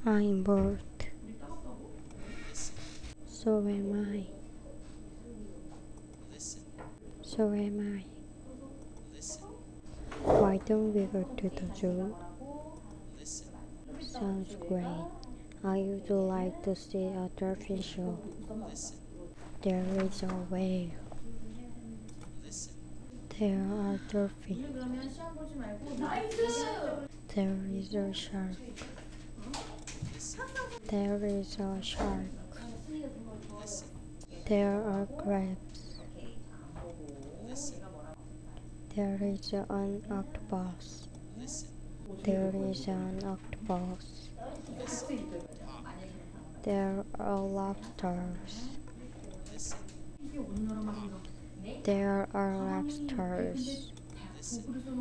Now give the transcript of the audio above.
I'm bored. So am I. So am I. Why don't we go to the zoo? Sounds great. I would like to see a dolphin show. There is a whale. There are dolphins. There is a shark. There is a shark. There are crabs. There is an octopus. There is an octopus. There are lobsters. There are lobsters.